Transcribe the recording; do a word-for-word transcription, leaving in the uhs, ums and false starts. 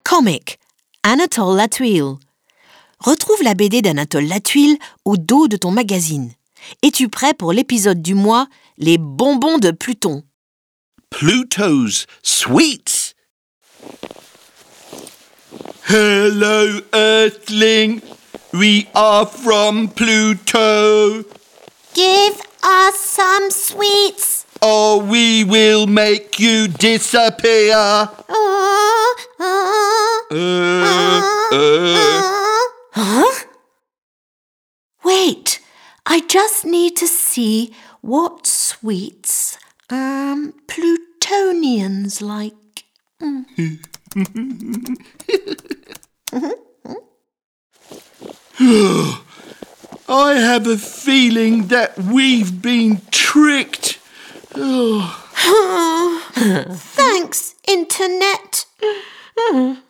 Comic, Anatole Latwille. Retrouve la B D d'Anatole Latwille au dos de ton magazine. Es-tu prêt pour l'épisode du mois, les bonbons de Pluton? Pluto's sweets. Hello, Earthling. We are from Pluto. Give us some sweets. Or we will make you disappear. Uh, uh, Uh, uh. Huh? Wait, I just need to see what sweets um Plutonians like. Mm. I have a feeling that we've been tricked. Thanks, Internet.